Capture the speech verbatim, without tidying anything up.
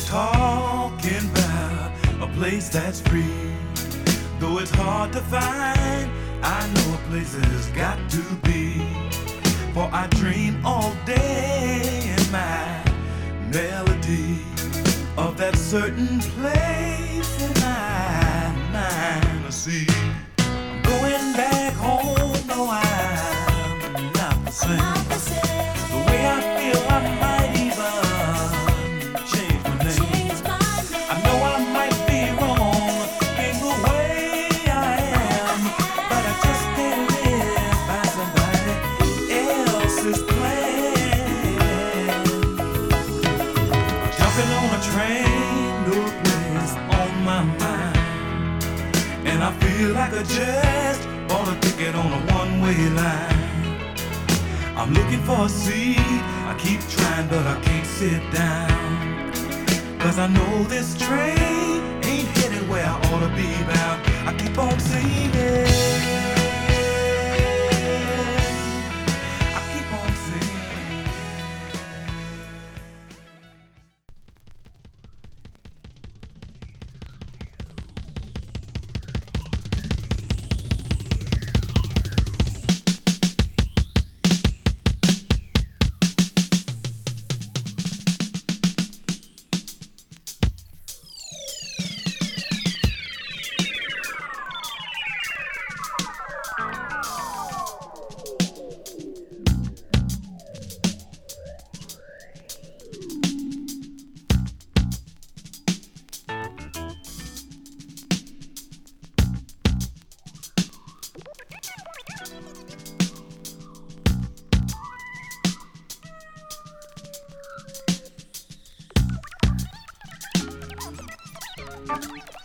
talking about a place that's free. Though it's hard to find, I know a place has got to be. For I dream all day in my melody of that certain place in my mind. I see, I'm going back home, no, I'm not the same. The way I feel, I might even change my name. I know I might be wrong in the way I am, but I just can't live by somebody else's plan. Jumping on a train, no place on my mind, and I feel like I just bought a ticket on a one-way line. I'm looking for a seat, I keep trying but I can't sit down, 'cause I know this train ain't headed where I ought to be bound. I keep on singing, I keep on singing. Thank you.